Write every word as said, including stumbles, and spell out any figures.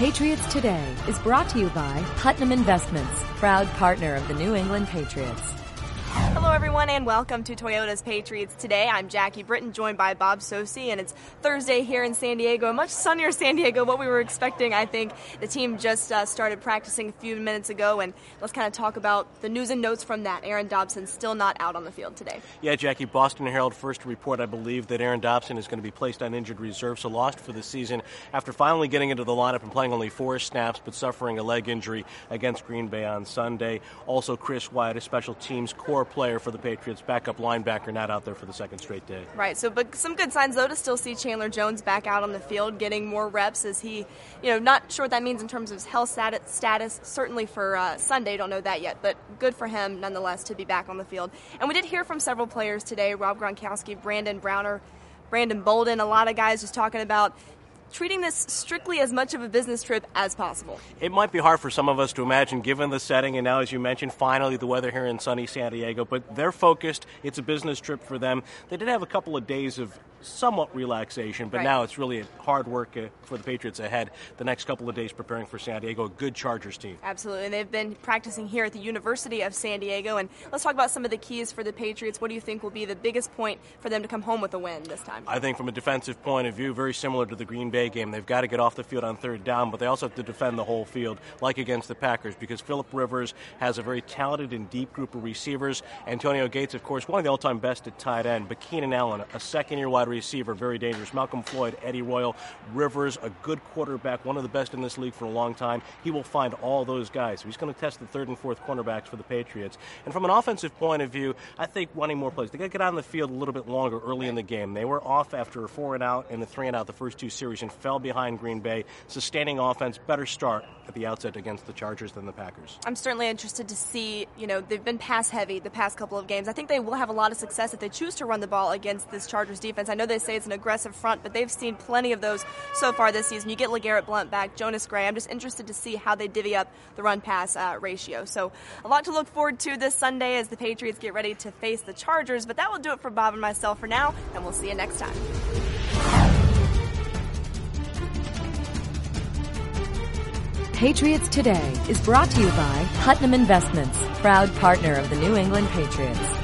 Patriots Today is brought to you by Putnam Investments, proud partner of the New England Patriots. Hello everyone and welcome to Toyota's Patriots Today. I'm Jackie Britton, joined by Bob Sosi, and it's Thursday here in San Diego. A much sunnier San Diego, what we were expecting, I think. The team just uh, started practicing a few minutes ago, and let's kind of talk about the news and notes from that. Aaron Dobson still not out on the field today. Yeah, Jackie, Boston Herald first to report, I believe, that Aaron Dobson is going to be placed on injured reserve, so lost for the season after finally getting into the lineup and playing only four snaps, but suffering a leg injury against Green Bay on Sunday. Also, Chris Wyatt, a special teams core player for the Patriots, backup linebacker, not out there for the second straight day. Right, so but some good signs, though, to still see Chandler Jones back out on the field, getting more reps as he, you know, not sure what that means in terms of his health status, status certainly for uh, Sunday, don't know that yet, but good for him, nonetheless, to be back on the field. And we did hear from several players today, Rob Gronkowski, Brandon Browner, Brandon Bolden, a lot of guys just talking about treating this strictly as much of a business trip as possible. It might be hard for some of us to imagine given the setting, and now, as you mentioned, finally the weather here in sunny San Diego, but they're focused. It's a business trip for them. They did have a couple of days of somewhat relaxation, but right. Now it's really hard work uh, for the Patriots ahead the next couple of days preparing for San Diego, a good Chargers team. Absolutely, and they've been practicing here at the University of San Diego, and let's talk about some of the keys for the Patriots. What do you think will be the biggest point for them to come home with a win this time? I think from a defensive point of view, very similar to the Green Bay game. They've got to get off the field on third down, but they also have to defend the whole field, like against the Packers, because Phillip Rivers has a very talented and deep group of receivers. Antonio Gates, of course, one of the all-time best at tight end, but Keenan Allen, a second-year wide receiver, very dangerous. Malcolm Floyd, Eddie Royal, Rivers, a good quarterback, one of the best in this league for a long time. He will find all those guys. So he's going to test the third and fourth cornerbacks for the Patriots. And from an offensive point of view, I think running more plays. They got to get on the field a little bit longer early in the game. They were off after a four and out and a three and out the first two series and fell behind Green Bay. Sustaining offense, better start at the outset against the Chargers than the Packers. I'm certainly interested to see, you know, they've been pass heavy the past couple of games. I think they will have a lot of success if they choose to run the ball against this Chargers defense. I know they say it's an aggressive front, but they've seen plenty of those so far this season. You get LeGarrette Blount back, Jonas Gray. I'm just interested to see how they divvy up the run-pass uh, ratio. So a lot to look forward to this Sunday as the Patriots get ready to face the Chargers. But that will do it for Bob and myself for now, and we'll see you next time. Patriots Today is brought to you by Putnam Investments, proud partner of the New England Patriots.